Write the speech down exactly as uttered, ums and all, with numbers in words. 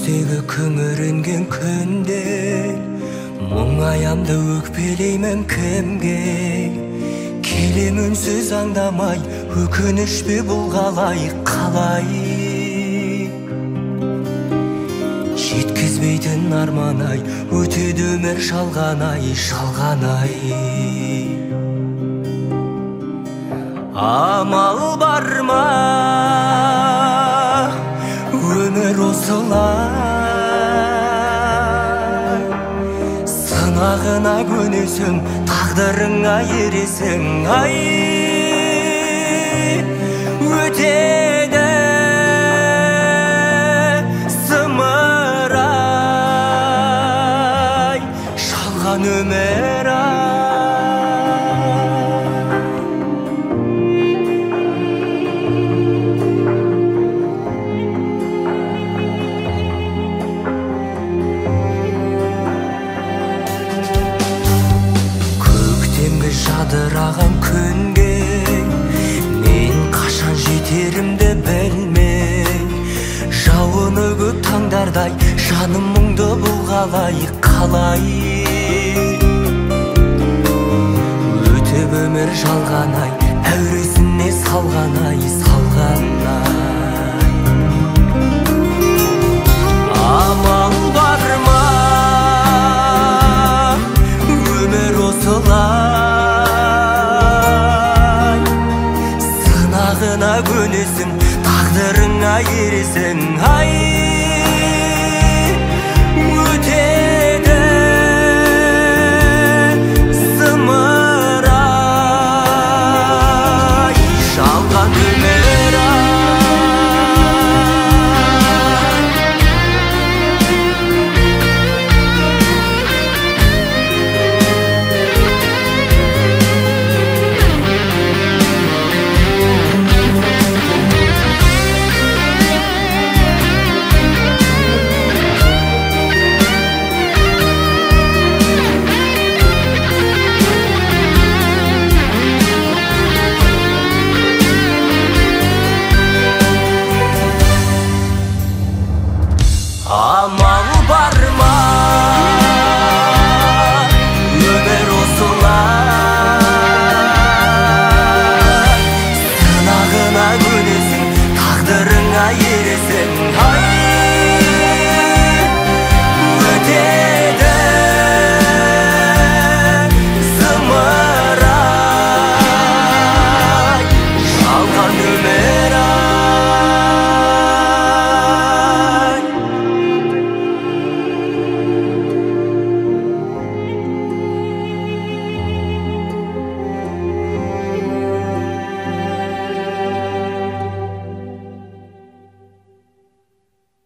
Көздегі күңіренген күнде мұңаямды өкпелеймін кімге? Келем үнсіз аңдамай, өкініш пе бұл қалай, қалай? Жеткізбейтін арман-ай, өтеді өмір шалған-ай, шалған-ай. Амал бар ма? Өмір осылай. Сынағына көнесің, тағдырыңа ересің, ай. Өтеді зымырай, шалған өмір ай. Жадыраған күнге мен қашан жетерімді білмей, жауыны көп таңдардай жаным мұңды бұл қалай, қалай? Өтіп өмір жалған-ай, әуресіне салған-ай, салған-ай. Амал бар ма? Өмір осылай. Көнесің, тағдырыңа ересің, ай. Өтеді зымырай, шалған өмір ай. Амал бар ма? Өмір осылай. Сынағына көнесің, тағдырыңа ересің,